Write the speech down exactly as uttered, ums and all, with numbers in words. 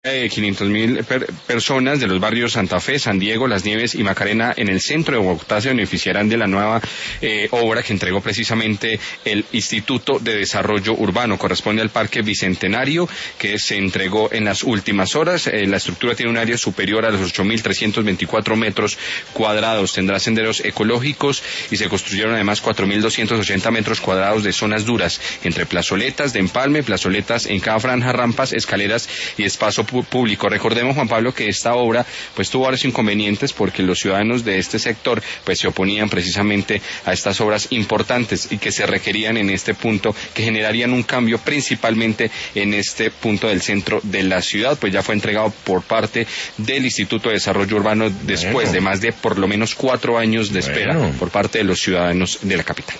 de quinientas mil per personas de los barrios Santa Fe, San Diego, Las Nieves y Macarena en el centro de Bogotá se beneficiarán de la nueva eh, obra que entregó precisamente el Instituto de Desarrollo Urbano. Corresponde al Parque Bicentenario, que se entregó en las últimas horas. Eh, la estructura tiene un área superior a los ocho mil trescientos veinticuatro metros cuadrados. Tendrá senderos ecológicos y se construyeron además cuatro mil doscientos ochenta metros cuadrados de zonas duras, entre plazoletas de empalme, plazoletas en cada franja, rampas, escaleras y espacio público. Recordemos, Juan Pablo, que esta obra pues tuvo varios inconvenientes porque los ciudadanos de este sector pues se oponían precisamente a estas obras importantes y que se requerían en este punto, que generarían un cambio principalmente en este punto del centro de la ciudad. Pues ya fue entregado por parte del Instituto de Desarrollo Urbano después bueno. de más de por lo menos cuatro años de espera bueno. por parte de los ciudadanos de la capital.